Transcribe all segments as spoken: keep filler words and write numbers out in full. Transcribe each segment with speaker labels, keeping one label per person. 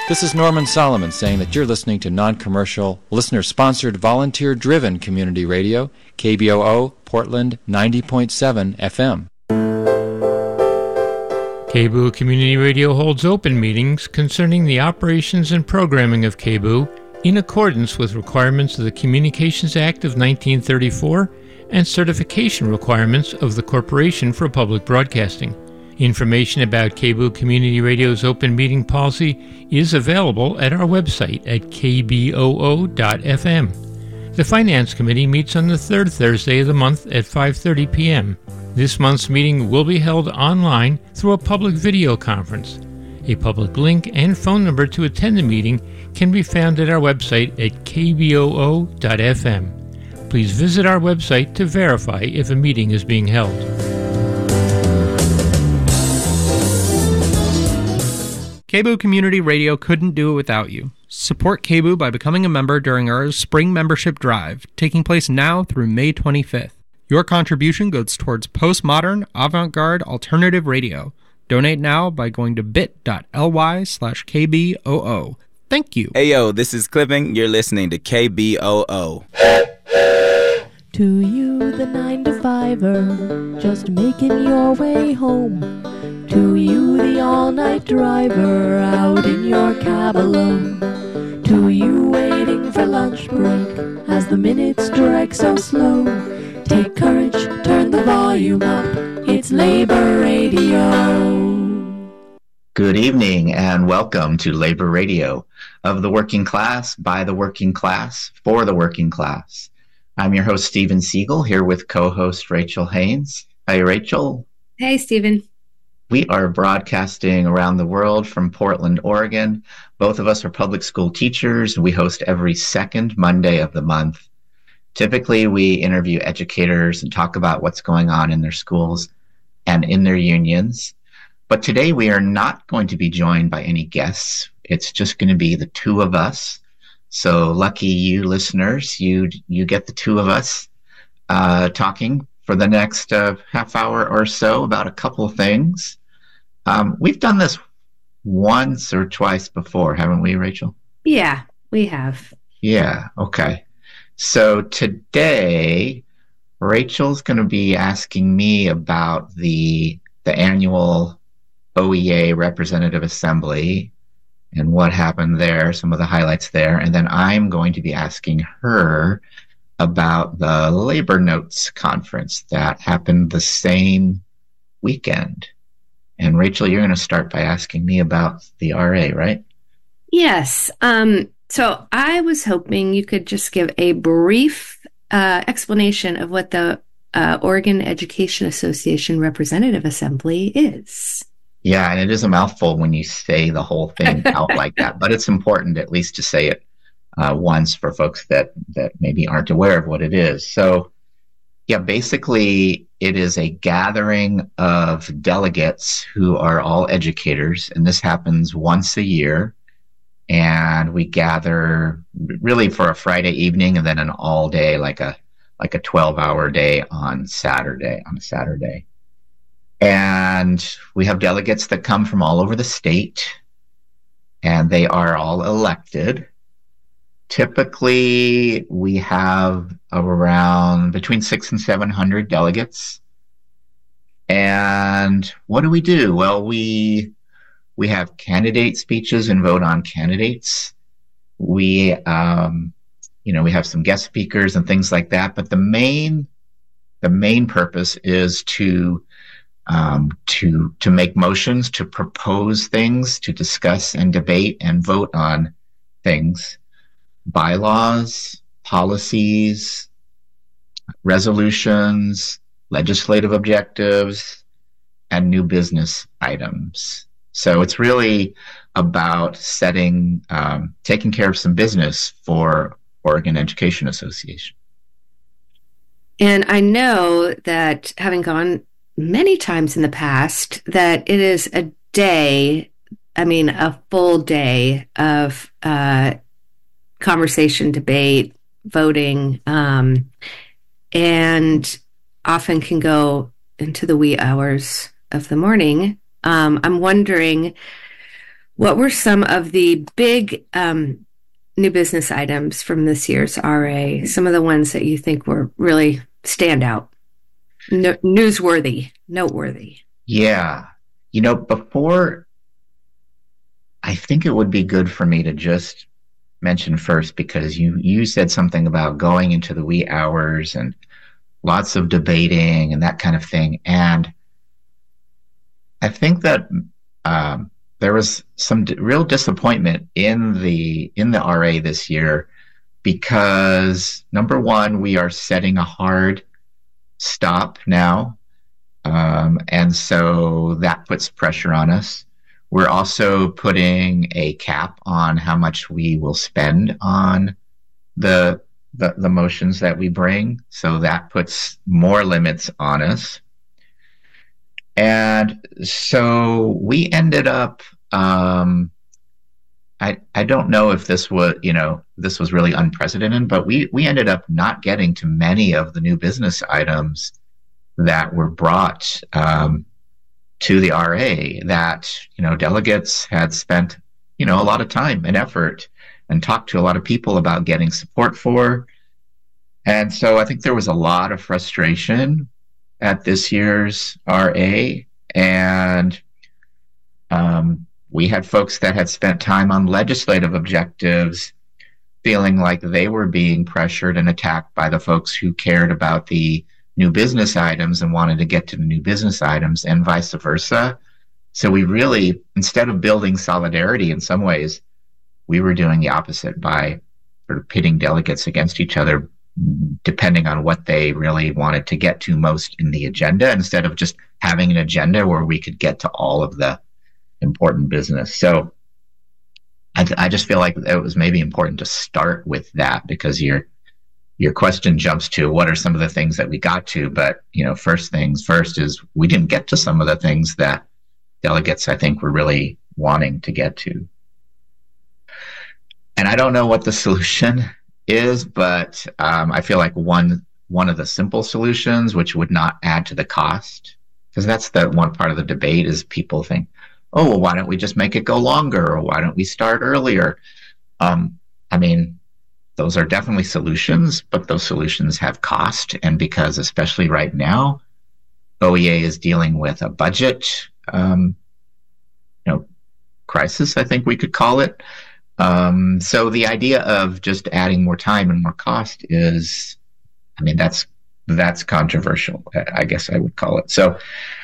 Speaker 1: This is Norman Solomon saying that you're listening to non-commercial, listener-sponsored, volunteer-driven community radio, K B O O, Portland ninety point seven F M.
Speaker 2: K B O O Community Radio holds open meetings concerning the operations and programming of K B O O in accordance with requirements of the Communications Act of nineteen thirty-four and certification requirements of the Corporation for Public Broadcasting. Information about K B O O Community Radio's open meeting policy is available at our website at k b o o dot f m. The Finance Committee meets on the third Thursday of the month at five thirty p.m. This month's meeting will be held online through a public video conference. A public link and phone number to attend the meeting can be found at our website at k b o o dot f m. Please visit our website to verify if a meeting is being held.
Speaker 3: K B O O Community Radio couldn't do it without you. Support K B O O by becoming a member during our spring membership drive, taking place now through May twenty-fifth. Your contribution goes towards postmodern, avant-garde, alternative radio. Donate now by going to bit.ly slash KBOO. Thank you.
Speaker 4: Hey yo, this is Clipping. You're listening to K B O O.
Speaker 5: To you, the nine to fiver, just making your way home. To you, the all-night driver, out in your cab alone. To you, waiting for lunch break, as the minutes drag so slow. Take courage, turn the volume up, it's Labor Radio.
Speaker 6: Good evening and welcome to Labor Radio, of the working class, by the working class, for the working class. I'm your host, Stephen Siegel, here with co-host Rachel Haynes. Hi, Rachel.
Speaker 7: Hey, Stephen.
Speaker 6: We are broadcasting around the world from Portland, Oregon. Both of us are public school teachers. We host every second Monday of the month. Typically, we interview educators and talk about what's going on in their schools and in their unions. But today we are not going to be joined by any guests. It's just going to be the two of us. So lucky you listeners, you you get the two of us uh, talking for the next uh, half hour or so about a couple things. Um, we've done this once or twice before, haven't we, Rachel?
Speaker 7: Yeah, we have.
Speaker 6: Yeah, okay. So today, Rachel's going to be asking me about the the annual O E A Representative Assembly and what happened there, some of the highlights there. And then I'm going to be asking her about the Labor Notes Conference that happened the same weekend. And Rachel, you're going to start by asking me about the R A, right?
Speaker 7: Yes. Um, so I was hoping you could just give a brief uh, explanation of what the uh, Oregon Education Association Representative Assembly is.
Speaker 6: Yeah, and it is a mouthful when you say the whole thing out like that, but it's important at least to say it uh, once for folks that, that maybe aren't aware of what it is. So, yeah, basically it is a gathering of delegates who are all educators, and this happens once a year. And we gather really for a Friday evening and then an all day, like a like a twelve hour day on Saturday, on a Saturday. And we have delegates that come from all over the state, and they are all elected. Typically, we have around between six and seven hundred delegates. And what do we do? Well, we we have candidate speeches and vote on candidates. We, um, you know, we have some guest speakers and things like that. But the main the main purpose is to Um, to to make motions, to propose things, to discuss and debate and vote on things, bylaws, policies, resolutions, legislative objectives, and new business items. So it's really about setting, um, taking care of some business for Oregon Education Association.
Speaker 7: And I know that having gone many times in the past, that it is a day, I mean, a full day of uh, conversation, debate, voting, um, and often can go into the wee hours of the morning. Um, I'm wondering What were some of the big um, new business items from this year's R A? Some of the ones that you think were really stand out, no, newsworthy, noteworthy?
Speaker 6: Yeah. You know, before, I think it would be good for me to just mention first, because you, you said something about going into the wee hours and lots of debating and that kind of thing. And I think that um, there was some d- real disappointment in the in the R A this year, because number one, we are setting a hard stop now, um, and so that puts pressure on us. We're also putting a cap on how much we will spend on the the, the motions that we bring, so that puts more limits on us. And so we ended up, um, I I don't know if this was, you know, this was really unprecedented, but we, we ended up not getting to many of the new business items that were brought um, to the R A that, you know, delegates had spent, you know, a lot of time and effort and talked to a lot of people about getting support for. And so I think there was a lot of frustration at this year's R A, and um, we had folks that had spent time on legislative objectives feeling like they were being pressured and attacked by the folks who cared about the new business items and wanted to get to the new business items, and vice versa. So we really, instead of building solidarity in some ways, we were doing the opposite by sort of pitting delegates against each other, depending on what they really wanted to get to most in the agenda, instead of just having an agenda where we could get to all of the important business. So I, th- I just feel like it was maybe important to start with that, because your your question jumps to what are some of the things that we got to, but you know, first things first is we didn't get to some of the things that delegates, I think, were really wanting to get to. And I don't know what the solution is, but um, I feel like one one of the simple solutions, which would not add to the cost, because that's the one part of the debate, is people think, oh, well, why don't we just make it go longer, or why don't we start earlier? Um, I mean, those are definitely solutions, but those solutions have cost, and because especially right now, O E A is dealing with a budget, um, you know, crisis, I think we could call it. Um, so the idea of just adding more time and more cost is, I mean, that's, that's controversial, I guess I would call it. So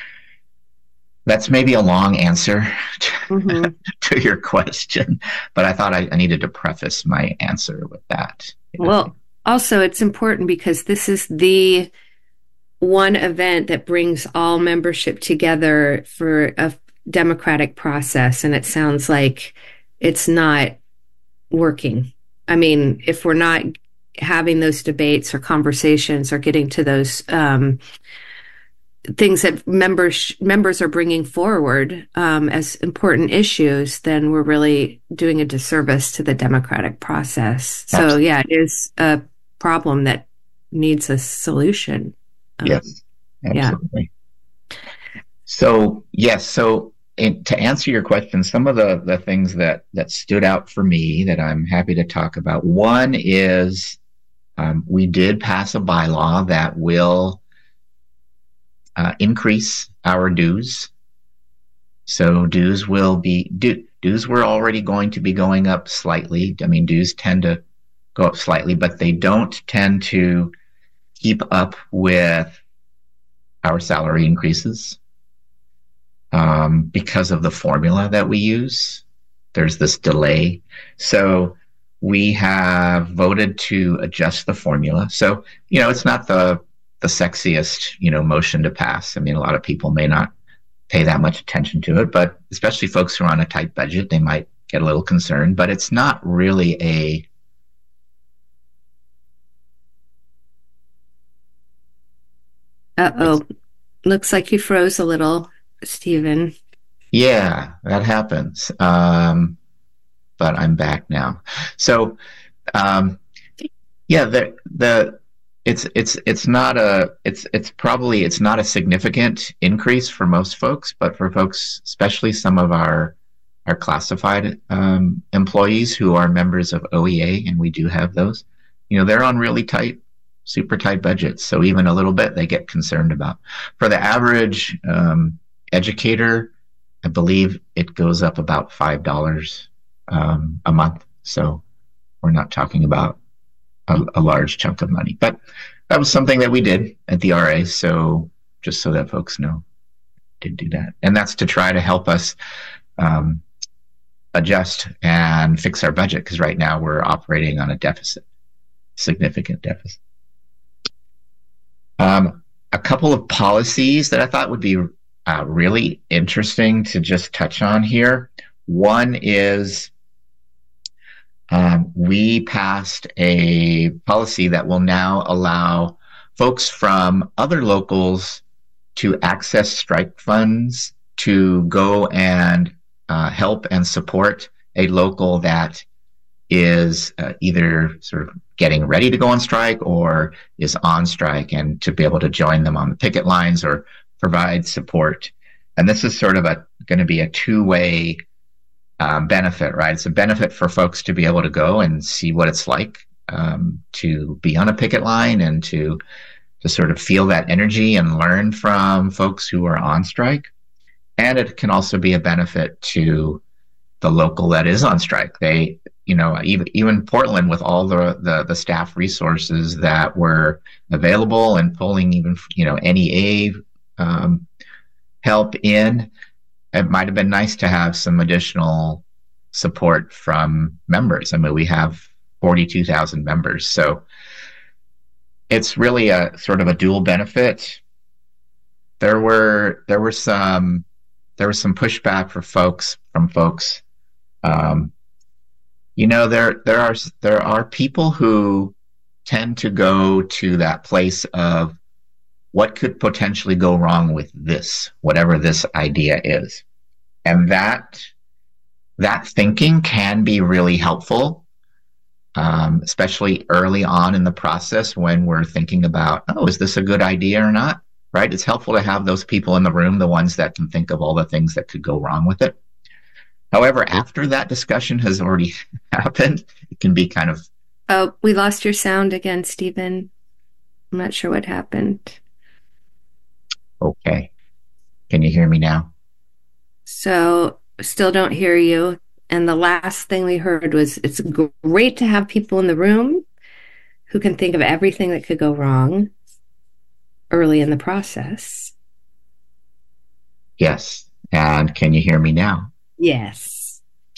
Speaker 6: that's maybe a long answer to, mm-hmm. to your question, but I thought I, I needed to preface my answer with that.
Speaker 7: Well, know? Also it's important because this is the one event that brings all membership together for a democratic process. And it sounds like it's not working. I mean, if we're not having those debates or conversations or getting to those um, things that members members are bringing forward um, as important issues, then we're really doing a disservice to the democratic process. So, Absolutely. Yeah, it is a problem that needs a solution.
Speaker 6: Um, yes, absolutely. Yeah. So, yes, so And to answer your question, some of the, the things that, that stood out for me that I'm happy to talk about. One is um, we did pass a bylaw that will uh, increase our dues. So dues will be, du- dues were already going to be going up slightly. I mean, dues tend to go up slightly, but they don't tend to keep up with our salary increases. Um, because of the formula that we use, there's this delay. So we have voted to adjust the formula. So, you know, it's not the the sexiest, you know, motion to pass. I mean, a lot of people may not pay that much attention to it, but especially folks who are on a tight budget, they might get a little concerned, but it's not really a
Speaker 7: Uh-oh. Looks like you froze a little, Stephen.
Speaker 6: Yeah, that happens. Um, but I'm back now. So, um, yeah, the the it's it's it's not a it's it's probably it's not a significant increase for most folks, but for folks, especially some of our our classified um, employees who are members of O E A, and we do have those, you know, they're on really tight, super tight budgets. So even a little bit they get concerned about. For the average um, educator, I believe it goes up about five dollars um, a month. So we're not talking about a, a large chunk of money. But that was something that we did at the R A. So just so that folks know, did do that. And that's to try to help us um, adjust and fix our budget, because right now we're operating on a deficit, significant deficit. Um, a couple of policies that I thought would be uh, really interesting to just touch on here. One is um, we passed a policy that will now allow folks from other locals to access strike funds to go and uh, help and support a local that is uh, either sort of getting ready to go on strike or is on strike, and to be able to join them on the picket lines or provide support. And this is sort of a going to be a two-way um, benefit, right? It's a benefit for folks to be able to go and see what it's like um, to be on a picket line and to to sort of feel that energy and learn from folks who are on strike. And it can also be a benefit to the local that is on strike. They, you know, even even Portland, with all the, the the staff resources that were available and pulling even, you know, N E A um, help in, it might have been nice to have some additional support from members. I mean, we have forty-two thousand members, so it's really a sort of a dual benefit. There were there were some there was some pushback for folks from folks. Um, you know, there there are there are people who tend to go to that place of what could potentially go wrong with this, whatever this idea is, and that that thinking can be really helpful, um, especially early on in the process when we're thinking about, oh, is this a good idea or not? Right? It's helpful to have those people in the room, the ones that can think of all the things that could go wrong with it. However, after that discussion has already happened, it can be kind of...
Speaker 7: Oh, we lost your sound again, Stephen. I'm not sure what happened.
Speaker 6: Okay. Can you hear me now?
Speaker 7: So, still don't hear you. And the last thing we heard was, it's great to have people in the room who can think of everything that could go wrong early in the process.
Speaker 6: Yes. And can you hear me now?
Speaker 7: Yes.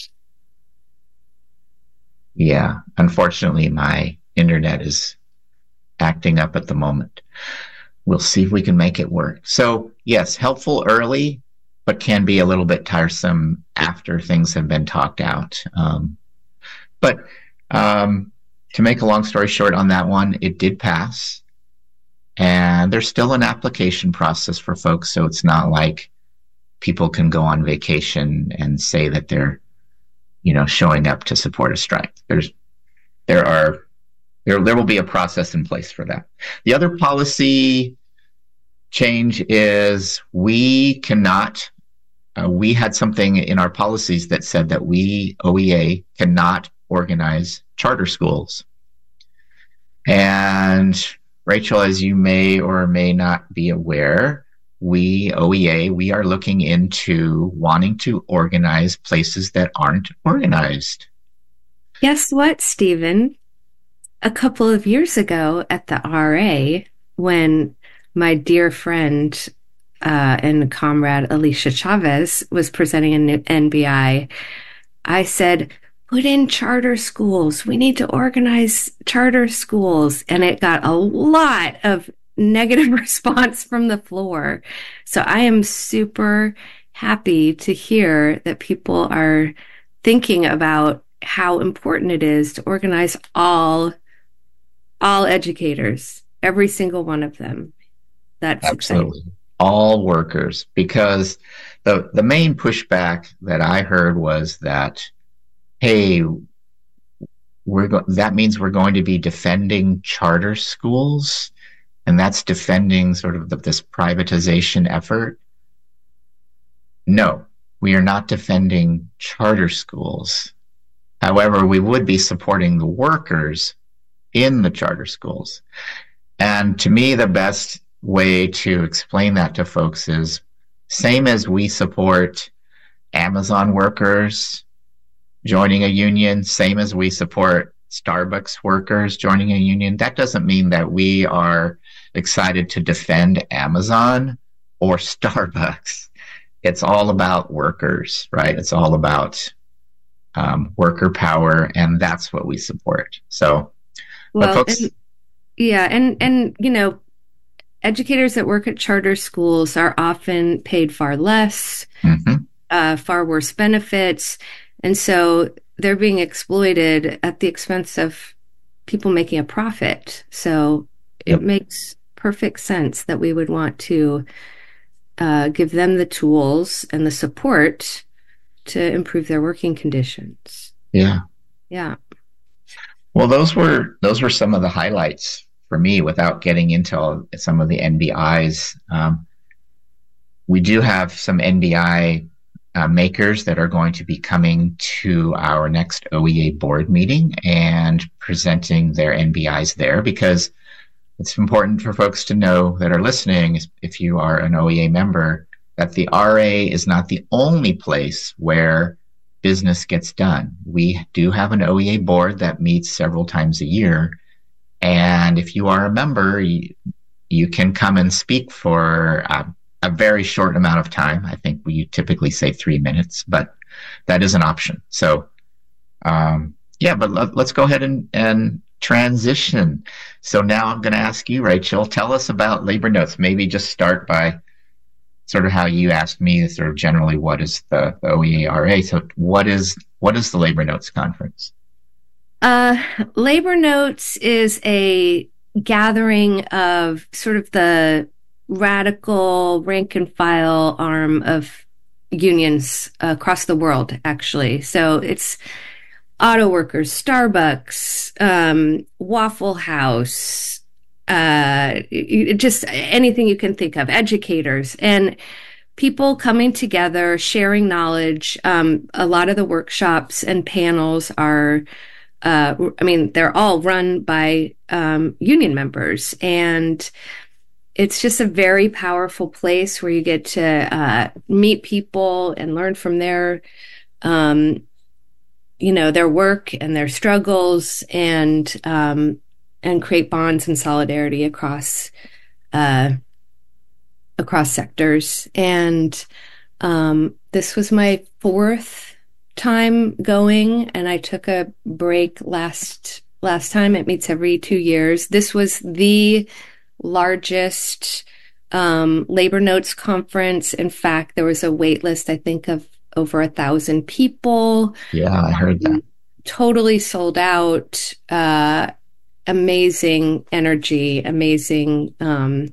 Speaker 6: Yeah. Unfortunately, my internet is acting up at the moment. We'll see if we can make it work. So, yes, helpful early, but can be a little bit tiresome after things have been talked out. Um, but um, to make a long story short on that one, it did pass. And there's still an application process for folks, so it's not like people can go on vacation and say that they're, you know, showing up to support a strike. There's, there are, there, there will be a process in place for that. The other policy change is we cannot, uh, we had something in our policies that said that we, O E A, cannot organize charter schools. And Rachel, as you may or may not be aware, we, O E A, we are looking into wanting to organize places that aren't organized.
Speaker 7: Guess what, Stephen? A couple of years ago at the R A, when my dear friend uh, and comrade Alicia Chavez was presenting an N B I, I said, put in charter schools. We need to organize charter schools. And it got a lot of negative response from the floor. So I am super happy to hear that people are thinking about how important it is to organize all, all educators, every single one of them. That's
Speaker 6: absolutely
Speaker 7: exciting.
Speaker 6: All workers, because the, the main pushback that I heard was that, hey, we're go- that means we're going to be defending charter schools, and that's defending sort of the, this privatization effort. No, we are not defending charter schools. However, we would be supporting the workers in the charter schools. And to me, the best way to explain that to folks is same as we support Amazon workers joining a union, same as we support Starbucks workers joining a union. That doesn't mean that we are excited to defend Amazon or Starbucks. It's all about workers, right? It's all about um, worker power, and that's what we support. So,
Speaker 7: well,
Speaker 6: but folks,
Speaker 7: and, yeah, and and you know, educators that work at charter schools are often paid far less, mm-hmm. uh, far worse benefits, and so they're being exploited at the expense of people making a profit. So
Speaker 6: yep.
Speaker 7: It makes perfect sense that we would want to uh, give them the tools and the support to improve their working conditions.
Speaker 6: Yeah.
Speaker 7: Yeah.
Speaker 6: Well, those were those were some of the highlights for me without getting into some of the N B Is. Um, we do have some N B I Uh, makers that are going to be coming to our next O E A board meeting and presenting their N B Is there, because it's important for folks to know that are listening, if you are an O E A member, that the R A is not the only place where business gets done. We do have an O E A board that meets several times a year. And if you are a member, you, you can come and speak for uh, a very short amount of time. I think we typically say three minutes, but that is an option. So, um, yeah, but let, let's go ahead and, and transition. So now I'm going to ask you, Rachel, tell us about Labor Notes. Maybe just start by sort of how you asked me, sort of generally, what is the, the O E A R A? So what is, what is the Labor Notes Conference?
Speaker 7: Uh, Labor Notes is a gathering of sort of the radical rank and file arm of unions uh, across the world, actually. So it's auto workers, Starbucks, um, Waffle House, uh, just anything you can think of, educators, and people coming together, sharing knowledge. Um, a lot of the workshops and panels are, uh, I mean, they're all run by um, union members, and it's just a very powerful place where you get to uh, meet people and learn from their, um, you know, their work and their struggles, and um, and create bonds and solidarity across uh, across sectors. And um, this was my fourth time going, and I took a break last last time. It meets every two years. This was the largest um, Labor Notes conference. In fact, there was a wait list, I think, of over a thousand people.
Speaker 6: Yeah, I heard that. Um,
Speaker 7: totally sold out. Uh, amazing energy, amazing. Um,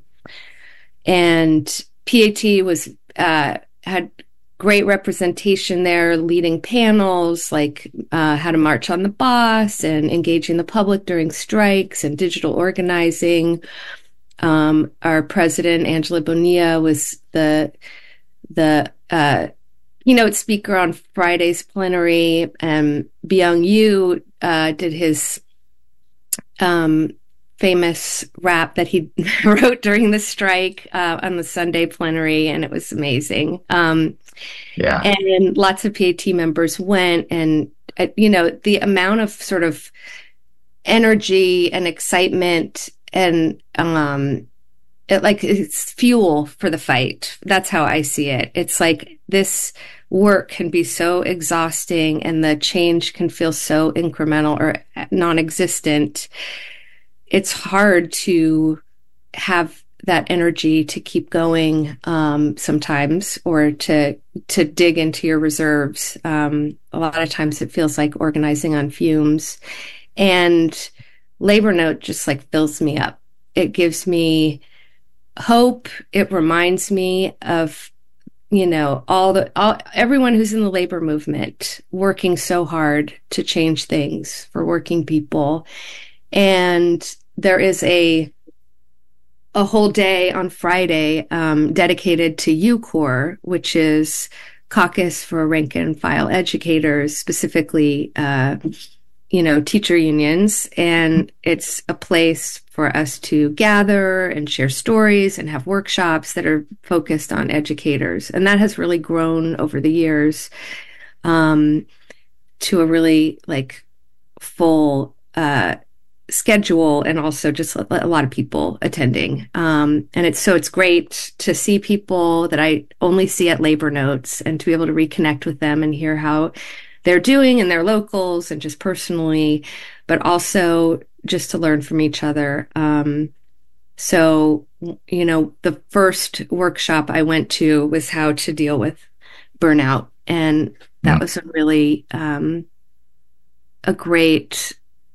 Speaker 7: and P A T was uh, had great representation there, leading panels like uh, how to march on the boss and engaging the public during strikes and digital organizing. Um, our president, Angela Bonilla, was the the uh, keynote speaker on Friday's plenary, and Byung Yu uh, did his um, famous rap that he wrote during the strike uh, on the Sunday plenary, and it was amazing. Um,
Speaker 6: yeah,
Speaker 7: and lots of P A T members went, and uh, you know, the amount of sort of energy and excitement. And um, it like it's fuel for the fight. That's how I see it. It's like this work can be so exhausting, and the change can feel so incremental or non-existent. It's hard to have that energy to keep going um, sometimes, or to to dig into your reserves. Um, a lot of times, it feels like organizing on fumes, and Labor Note just like fills me up. It gives me hope. It reminds me of, you know, all the, all, everyone who's in the labor movement working so hard to change things for working people. And there is a, a whole day on Friday um, dedicated to U-Corps, which is caucus for rank and file educators, specifically, uh, you know, teacher unions. And it's a place for us to gather and share stories and have workshops that are focused on educators. And that has really grown over the years um, to a really like full uh, schedule, and also just a, a lot of people attending. Um, and it's so it's great to see people that I only see at labor notes and to be able to reconnect with them and hear how they're doing in their locals and just personally, but also just to learn from each other. Um, so, you know, the first workshop I went to was how to deal with burnout. And that was a really um, a great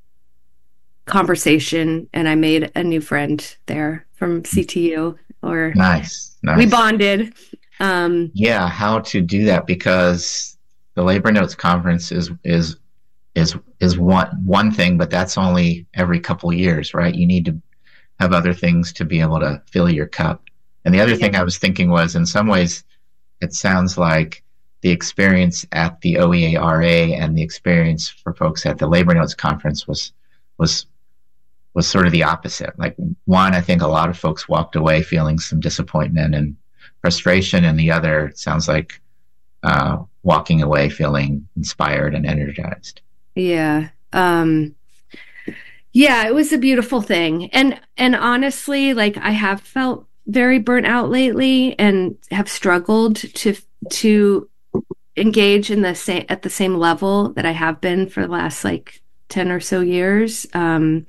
Speaker 7: conversation. And I made a new friend there from C T U. Or
Speaker 6: nice, nice.
Speaker 7: We bonded. Um,
Speaker 6: yeah, how to do that, because the Labor Notes Conference is is is is one one thing, but that's only every couple of years, right? You need to have other things to be able to fill your cup. And the other thing I was thinking was, in some ways, it sounds like the experience at the O E A R A and the experience for folks at the Labor Notes Conference was was was sort of the opposite. Like, one, I think a lot of folks walked away feeling some disappointment and frustration, and the other, it sounds like uh, walking away feeling inspired and energized.
Speaker 7: Yeah. Um, yeah, it was a beautiful thing. And, and honestly, like, I have felt very burnt out lately and have struggled to, to engage in the same, at the same level that I have been for the last like ten or so years. Um,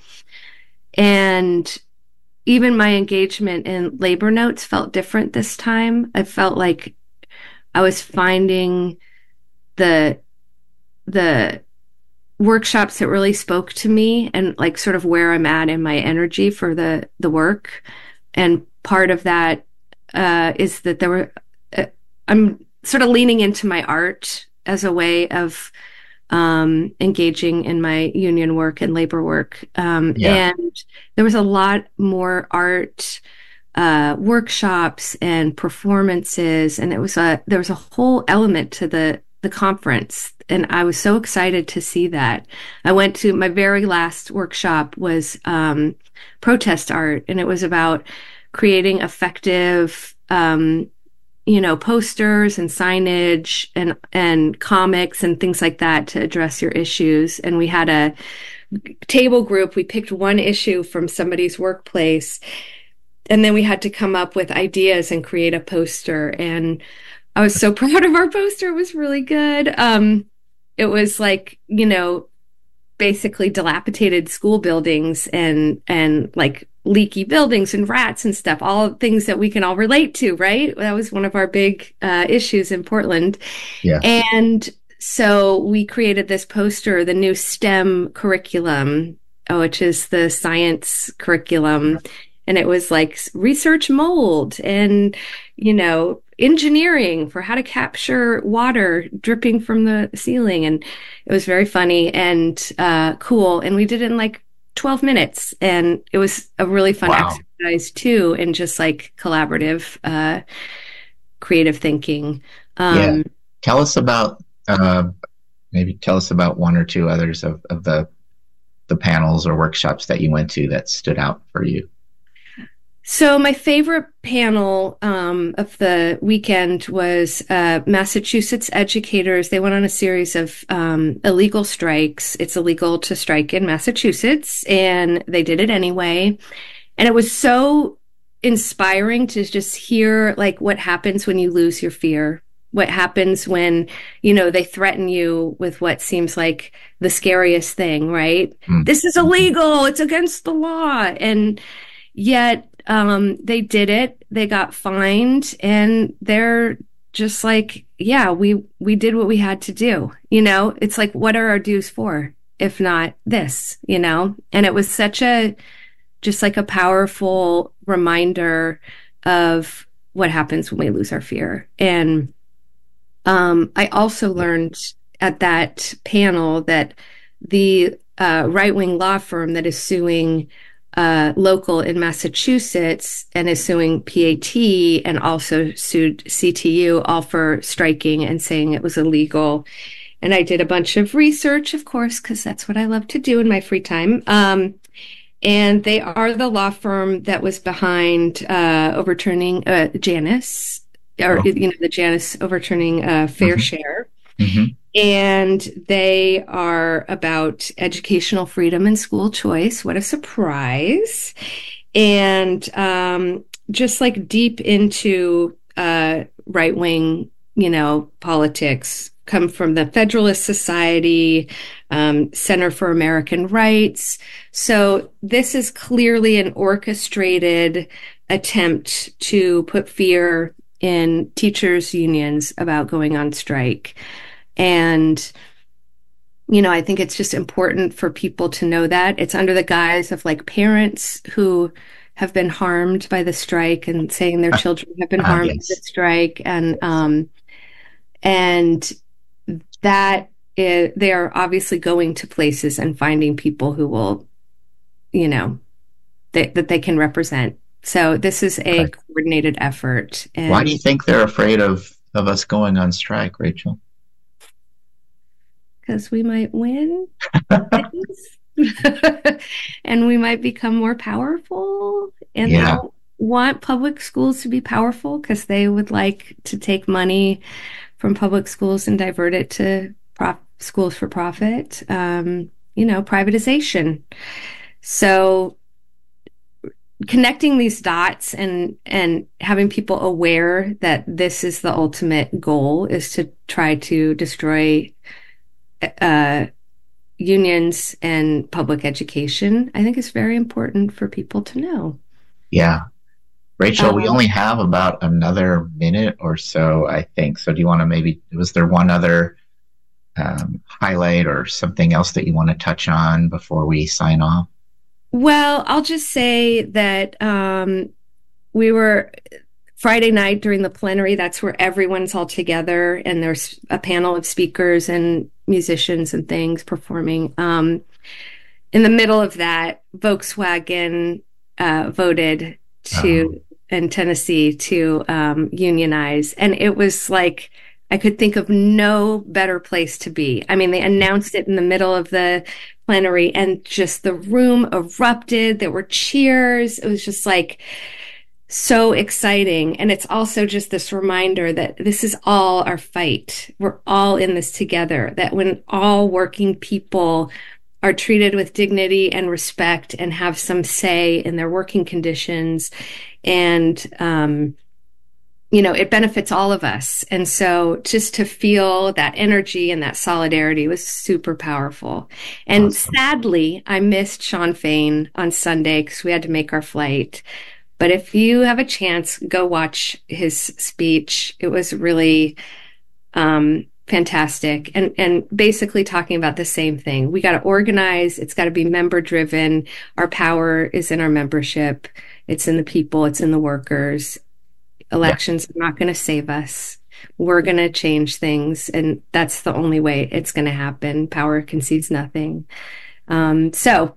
Speaker 7: and even my engagement in labor notes felt different this time. I felt like I was finding the, the, workshops that really spoke to me and like sort of where I'm at in my energy for the, the work. And part of that uh, is that there were, uh, I'm sort of leaning into my art as a way of um, engaging in my union work and labor work. Um, yeah. And there was a lot more art uh, workshops and performances. And it was a, there was a whole element to the, the conference. And I was so excited to see that. I went to my very last workshop was um, protest art, and it was about creating effective, um, you know, posters and signage and and comics and things like that to address your issues. And we had a table group. We picked one issue from somebody's workplace, and then we had to come up with ideas and create a poster. And I was so proud of our poster. It was really good. Um, It was like, you know, basically dilapidated school buildings and, and like leaky buildings and rats and stuff, all things that we can all relate to, right? That was one of our big uh, issues in Portland.
Speaker 6: Yeah.
Speaker 7: And so we created this poster, the new STEM curriculum, which is the science curriculum. And it was like research mold and, you know, engineering for how to capture water dripping from the ceiling. And it was very funny and uh, cool. And we did it in like twelve minutes. And it was a really fun
Speaker 6: wow.
Speaker 7: exercise too. And just like collaborative, uh, creative thinking. Um,
Speaker 6: yeah. Tell us about, uh, maybe tell us about one or two others of, of the, the panels or workshops that you went to that stood out for you.
Speaker 7: So my favorite panel um, of the weekend was uh, Massachusetts educators. They went on a series of um, illegal strikes. It's illegal to strike in Massachusetts, and they did it anyway. And it was so inspiring to just hear like what happens when you lose your fear. What happens when, you know, they threaten you with what seems like the scariest thing, right? Mm. This is illegal. It's against the law. And yet, Um, they did it, they got fined, and they're just like, yeah, we, we did what we had to do. You know, it's like, what are our dues for, if not this, you know? And it was such a, just like a powerful reminder of what happens when we lose our fear. And, um, I also learned at that panel that the, uh, right-wing law firm that is suing uh, local in Massachusetts and is suing P A T and also sued C T U, all for striking and saying it was illegal. And I did a bunch of research, of course, because that's what I love to do in my free time. Um, and they are the law firm that was behind uh, overturning uh, Janus, or, oh. you know, the Janus overturning uh, Fair mm-hmm. Share. Mm-hmm. And they are about educational freedom and school choice. What a surprise. And um, just like deep into uh, right-wing, you know, politics, come from the Federalist Society, um, Center for American Rights. So this is clearly an orchestrated attempt to put fear in teachers' unions about going on strike. And, you know, I think it's just important for people to know that. It's under the guise of like parents who have been harmed by the strike and saying their children have been harmed uh, yes. by the strike. And, um, and that is, they are obviously going to places and finding people who will, you know, they, that they can represent. So this is a okay. coordinated effort. And
Speaker 6: why do you think they're afraid of, of us going on strike, Rachel?
Speaker 7: Because we might win and we might become more powerful. And yeah. they don't want public schools to be powerful because they would like to take money from public schools and divert it to prof- schools for profit, um, you know, privatization. So connecting these dots and, and having people aware that this is the ultimate goal is to try to destroy uh, unions and public education, I think is very important for people to know.
Speaker 6: Yeah. Rachel, um, we only have about another minute or so, I think. So do you want to maybe, was there one other um, highlight or something else that you want to touch on before we sign off?
Speaker 7: Well, I'll just say that um, we were Friday night during the plenary, that's where everyone's all together and there's a panel of speakers and musicians and things performing. Um, in the middle of that, Volkswagen uh, voted to oh. in Tennessee to um, unionize. And it was like, I could think of no better place to be. I mean, they announced it in the middle of the plenary and just the room erupted. There were cheers. It was just like so exciting. And it's also just this reminder that this is all our fight. We're all in this together, that when all working people are treated with dignity and respect and have some say in their working conditions, and, um, you know, it benefits all of us. And so just to feel that energy and that solidarity was super powerful. And awesome. Sadly, I missed Shawn Fain on Sunday because we had to make our flight. But if you have a chance, go watch his speech. It was really um, fantastic. And, and basically talking about the same thing. We got to organize. It's got to be member driven. Our power is in our membership. It's in the people. It's in the workers. Elections yeah. are not going to save us. We're going to change things. And that's the only way it's going to happen. Power concedes nothing. Um, so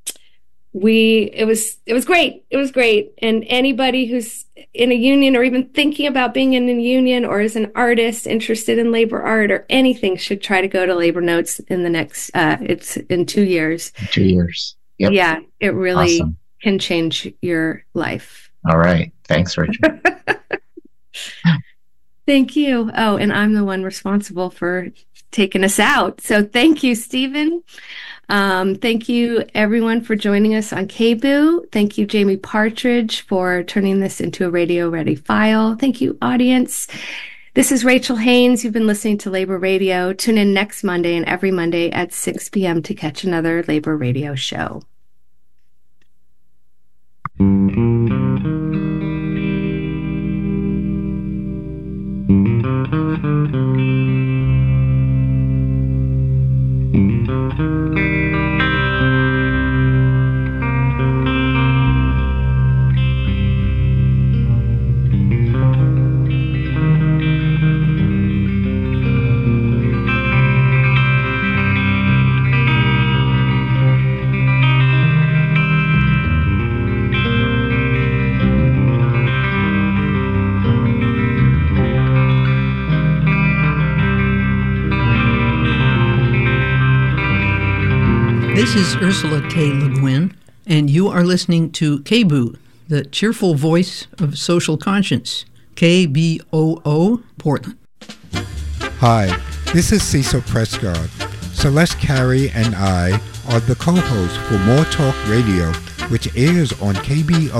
Speaker 7: we, it was, it was great. It was great. And anybody who's in a union or even thinking about being in a union or is an artist interested in labor art or anything should try to go to Labor Notes in the next, uh, it's in two years.
Speaker 6: Two years. Yep.
Speaker 7: Yeah. It really
Speaker 6: awesome.
Speaker 7: Can change your life.
Speaker 6: All right. Thanks, Rachel.
Speaker 7: Thank you. Oh, and I'm the one responsible for taking us out. So thank you, Stephen. Um, thank you, everyone, for joining us on K B O O. Thank you, Jamie Partridge, for turning this into a radio-ready file. Thank you, audience. This is Rachel Haynes. You've been listening to Labor Radio. Tune in next Monday and every Monday at six p.m. to catch another Labor Radio show.
Speaker 8: This is Ursula K. Le Guin, and you are listening to K B O O, the cheerful voice of social conscience. K B O O, Portland.
Speaker 9: Hi, this is Cecil Prescott. Celeste Carey and I are the co-hosts for More Talk Radio, which airs on K B O